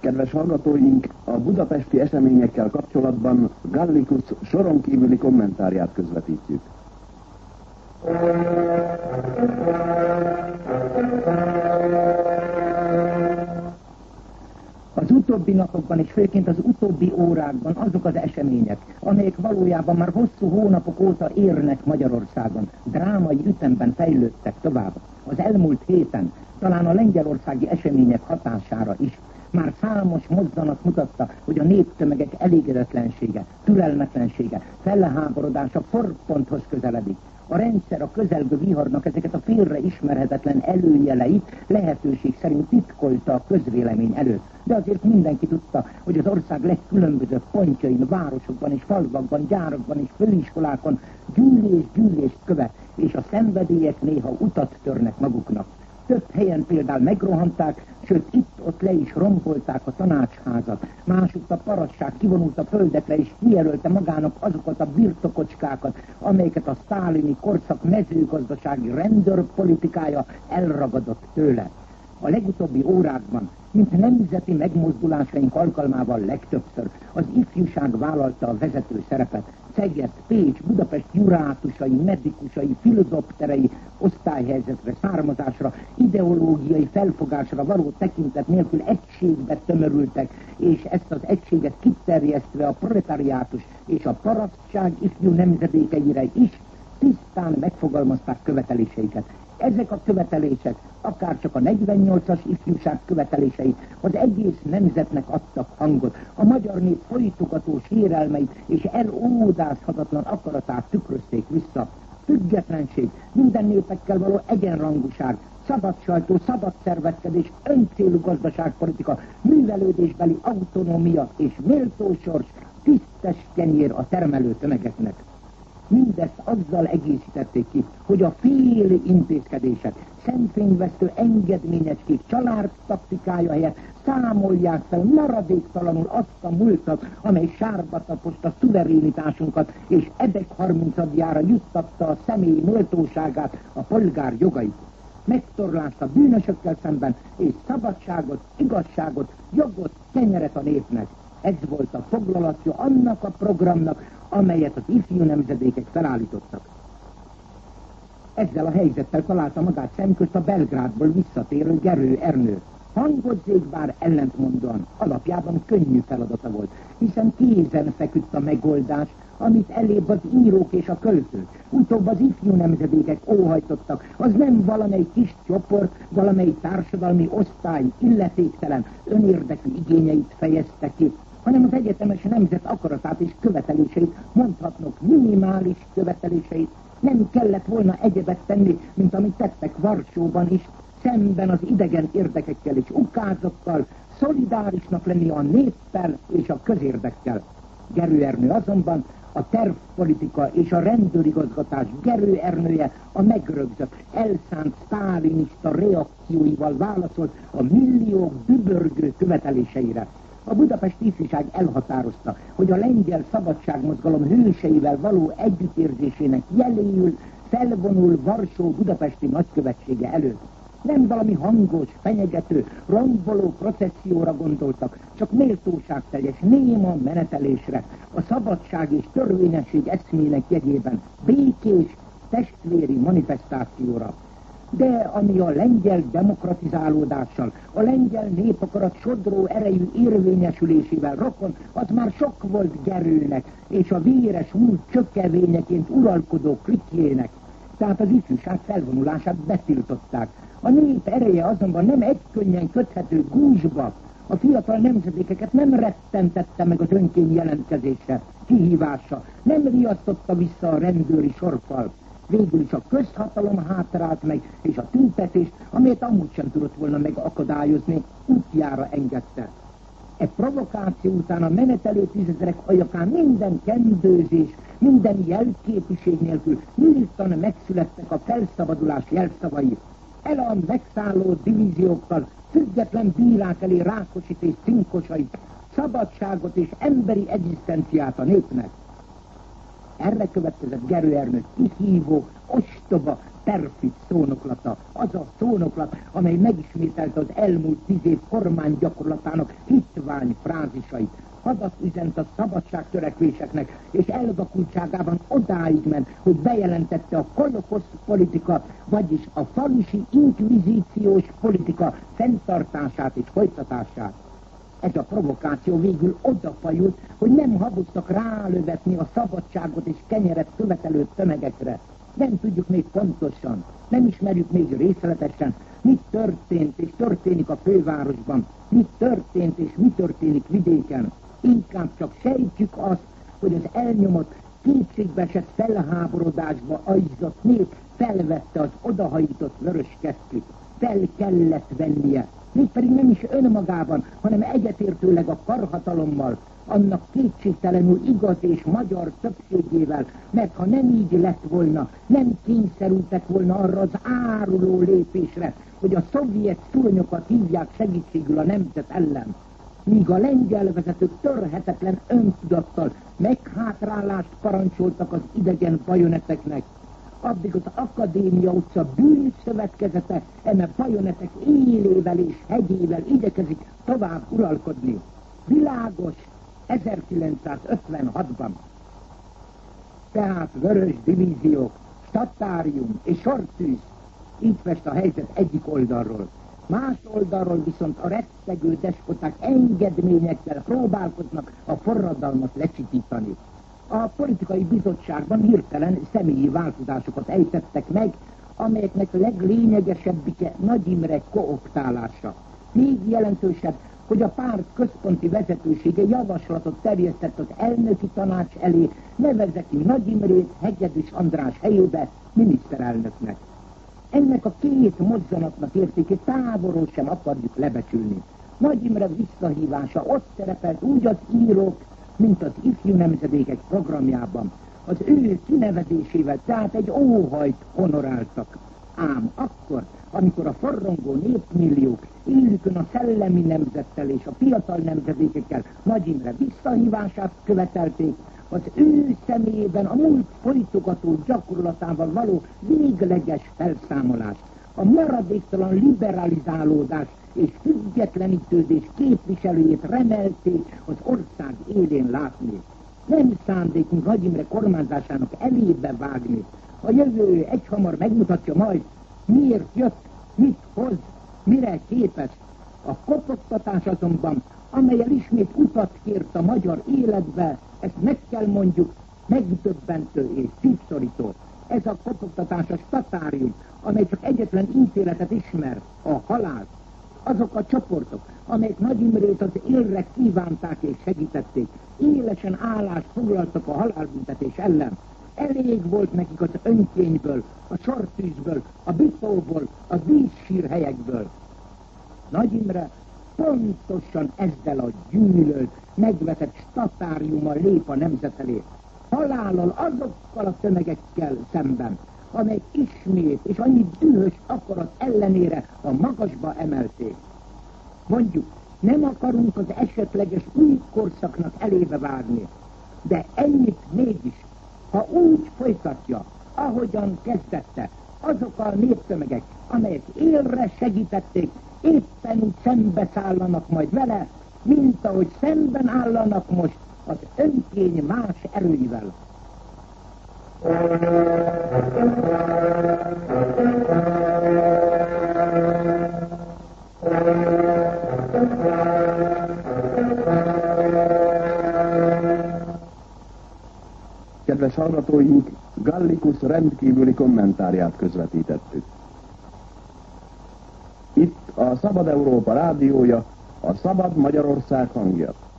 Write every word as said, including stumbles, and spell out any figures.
Kedves hallgatóink, a budapesti eseményekkel kapcsolatban Gallicus soron kívüli kommentárját közvetítjük. Az utóbbi napokban és főként az utóbbi órákban azok az események, amelyek valójában már hosszú hónapok óta érnek Magyarországon, drámai ütemben fejlődtek tovább. Az elmúlt héten talán a lengyelországi események hatására is már számos mozzanat mutatta, hogy a néptömegek elégedetlensége, türelmetlensége, felháborodása forponthoz közeledik. A rendszer a közelgő viharnak ezeket a félre ismerhetetlen előjeleit lehetőség szerint titkolta a közvélemény előtt. De azért mindenki tudta, hogy az ország legkülönbözőbb pontjain, városokban és falvakban, gyárakban és főiskolákon gyűlés-gyűlést követ, és a szenvedélyek néha utat törnek maguknak. Több helyen például megrohanták, sőt itt-ott le is rombolták a tanácsházat. Másutt a parasság kivonult a földekre és kijelölte magának azokat a birtokocskákat, amelyeket a sztálini korszak mezőgazdasági rendőrpolitikája elragadott tőle. A legutóbbi órákban, mint nemzeti megmozdulásaink alkalmával legtöbbször, az ifjúság vállalta a vezető szerepet. Szeged, Pécs, Budapest jurátusai, medikusai, filozopterei osztályhelyzetre, származásra, ideológiai felfogásra való tekintet nélkül egységbe tömörültek, és ezt az egységet kiterjesztve a proletariátus és a parasztság ifjú nemzedékeire is tisztán megfogalmazták követeléseiket. Ezek a követelések, akár csak a negyvennyolcas ifjúság követelései, az egész nemzetnek adtak hangot. A magyar nép folytogató sérelmeit és elódázhatatlan akaratát tükrözték vissza. Függetlenség, minden népekkel való egyenrangúság, szabad sajtó, szabad szervezkedés, öncélú gazdaságpolitika, művelődésbeli autonómia és méltó sors, tisztes kenyér a termelő tömegeknek. Mindezt azzal egészítették ki, hogy a fél intézkedések, szemfényvesztő engedményecskék család taktikája helyett számolják fel maradéktalanul azt a múltat, amely sárba taposta szuverenitásunkat, és edek harmincadjára juttatta a személyi méltóságát, a polgár jogait. Megtorlásta bűnösökkel szemben, és szabadságot, igazságot, jogot, kenyeret a népnek. Ez volt a foglalatja annak a programnak, amelyet az ifjú nemzedékek felállítottak. Ezzel a helyzettel találta magát szemközt a Belgrádból visszatérő Gerő Ernő. Hangozzék bár ellentmondóan, alapjában könnyű feladata volt, hiszen kézen feküdt a megoldás, amit elébb az írók és a költők, utóbb az ifjú nemzedékek óhajtottak. Az nem valamely kis csoport, valamely társadalmi osztály illetéktelen, önérdekű igényeit fejezte ki, hanem az egyetemes nemzet akaratát és követeléseit, mondhatnok minimális követeléseit. Nem kellett volna egyebet tenni, mint amit tettek Varsóban is, szemben az idegen érdekekkel és ukázokkal, szolidárisnak lenni a néppel és a közérdekkel. Gerő Ernő azonban a tervpolitika és a rendőrigazgatás Gerő Ernője a megrögzött, elszánt sztálinista reakcióival válaszolt a milliók dübörgő követeléseire. A budapesti ifjúság elhatározta, hogy a lengyel szabadságmozgalom hőseivel való együttérzésének jeléül felvonul Varsó budapesti nagykövetsége előtt. Nem valami hangos, fenyegető, romboló processzióra gondoltak, csak méltóságteljes, néma menetelésre, a szabadság és törvényesség eszmének jegyében, békés, testvéri manifestációra. De ami a lengyel demokratizálódással, a lengyel népakarat sodró erejű érvényesülésével rokon, az már sok volt Gerőnek, és a véres múlt csökkevényeként uralkodó klikjének. Tehát az ifjúság felvonulását betiltották. A nép ereje azonban nem egykönnyen köthető gúzsba. A fiatal nemzedékeket nem rettentette meg az önkény jelentkezésre, kihívása, nem riasztotta vissza a rendőri sorfal. Végül is a közhatalom hátrált meg, és a tüntetést, amelyet amúgy sem tudott volna megakadályozni, útjára engedte. E provokáció után a menetelő tízezerek ajakán minden kendőzés, minden jelképűség nélkül nyíltan megszülettek a felszabadulás jelszavai. El a megszálló divíziókkal, független bírák elé Rákosit és cinkosait, szabadságot és emberi egzisztenciát a népnek. Erre következett Gerő Ernő kihívó, ostoba, perfid szónoklata, az a szónoklat, amely megismételte az elmúlt tíz év kormánygyakorlatának hitvány frázisait. Hadat üzent a szabadságtörekvéseknek, és elvakultságában odáig ment, hogy bejelentette a kolokosz politika, vagyis a falusi inkvizíciós politika fenntartását és folytatását. Ez a provokáció végül odafajult, hogy nem haboztak rálövetni a szabadságot és kenyeret követelő tömegekre. Nem tudjuk még pontosan, nem ismerjük még részletesen, mi történt és történik a fővárosban, mi történt és mi történik vidéken. Inkább csak sejtjük azt, hogy az elnyomott, kétségbeesett felháborodásba ajzott nép felvette az odahajított vörös kesztyűt. Fel kellett vennie, mégpedig nem is önmagában, hanem egyetértőleg a karhatalommal, annak kétségtelenül igaz és magyar többségével, mert ha nem így lett volna, nem kényszerültek volna arra az áruló lépésre, hogy a szovjet szúrnyokat hívják segítségül a nemzet ellen. Míg a lengyel vezetők törhetetlen öntudattal meghátrálást parancsoltak az idegen bajoneteknek, addig az Akadémia utca bűnszövetkezete eme bajonetek élével és hegyével igyekezik tovább uralkodni. Világos ezerkilencszázötvenhatban. Tehát vörös divíziók, statárium és sortűz, így fest a helyzet egyik oldalról. Más oldalról viszont a rettegő despoták engedményekkel próbálkoznak a forradalmat lecsitítani. A politikai bizottságban hirtelen személyi változásokat ejtettek meg, amelyeknek leglényegesebbike Nagy Imre kooptálása. Még jelentősebb, hogy a párt központi vezetősége javaslatot terjesztett az elnöki tanács elé, nevezze ki Nagy Imrét Hegedűs András helyébe miniszterelnöknek. Ennek a két mozzanatnak értékét távolról sem akarjuk lebecsülni. Nagy Imre visszahívása ott szerepelt úgy az írók, mint az ifjú nemzedékek programjában. Az ő kinevezésével tehát egy óhajt honoráltak. Ám akkor, amikor a forrongó népmilliók élükön a szellemi nemzettel és a fiatal nemzedékekkel Nagy Imre visszahívását követelték, az ő személyében a múlt folytogató gyakorlatával való végleges felszámolás, a maradéktalan liberalizálódás és függetlenítődés képviselőjét remelték az ország élén látni. Nem szándékunk Nagy Imre kormányzásának elébe vágni. A jövő egyhamar megmutatja majd, miért jött, mit hoz, mire képes. A kopogtatás azonban, amellyel ismét utat kért a magyar életbe, ezt meg kell mondjuk, megdöbbentő és szívszorító. Ez a kopogtatás a statárium, amely csak egyetlen ítéletet ismer, a halált. Azok a csoportok, amelyek Nagy Imrét az élre kívánták és segítették, élesen állást foglaltak a halálbüntetés ellen. Elég volt nekik az önkényből, a sortűzből, a bitóból, a díszsírhelyekből. Nagy Imre pontosan ezzel a gyűlölt, megvetett statáriummal lép a nemzet elé. Halállal azokkal a tömegekkel szemben, amelyek ismét és annyi dühös akarat ellenére a magasba emelték. Mondjuk, nem akarunk az esetleges új korszaknak elébe vágni, de ennyit mégis, ha úgy folytatja, ahogyan kezdette, azok a néptömegek, amelyek élre segítették, éppen úgy szembeszállanak majd vele, mint ahogy szemben állanak most az önkény más erőivel. Kedves hallgatóink, Gallicus rendkívüli kommentárját közvetítettük. Itt a Szabad Európa rádiója, a Szabad Magyarország hangja.